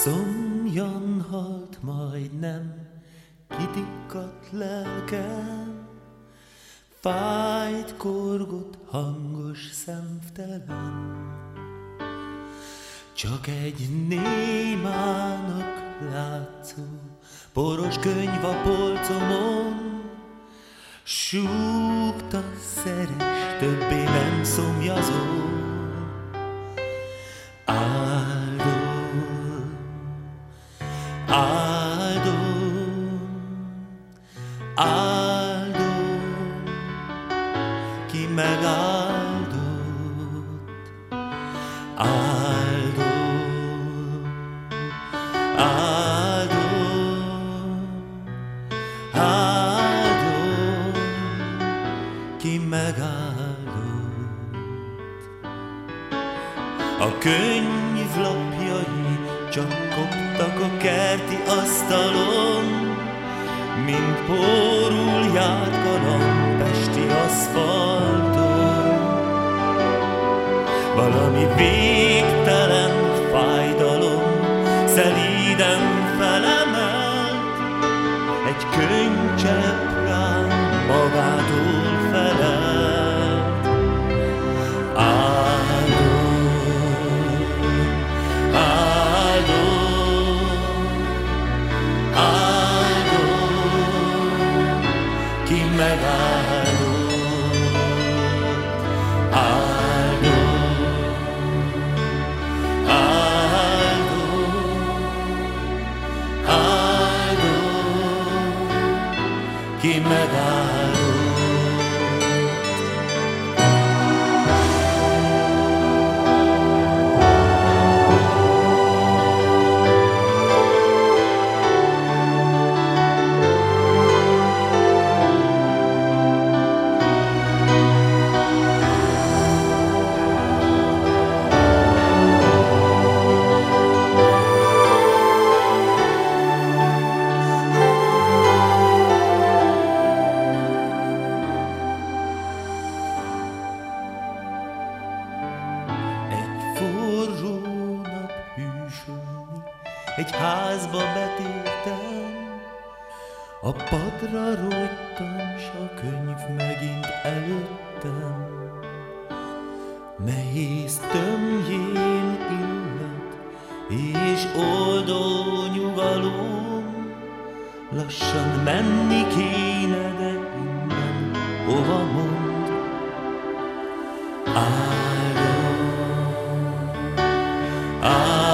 Szomjan halt majdnem, kitikkadt lelkem, fájt korgott hangos szemtelen. Csak egy némának látszó poros könyv a polcomon, súgta szeres, többé nem szomjazol. Áldom, áldom, áldom, ki megáldott. Áldom, áldom, áldom, ki megáldott. A könyvlapjai csak koptak a kerti asztalon, mint pórul járt galamb pesti aszfalton. Valami végtelen fájdalom szelíden felemelt, egy könycsepp rám magától felelt. Áldom, áldom, áldom, ki megáldott. Ki megáldott. Forró nap hűsölni, egy házba betértem, a padra rogytam, s a könyv megint előttem. Nehéz tömjén illat és oldó nyugalom, lassan menni kéne, de innen hova mond? Áldom,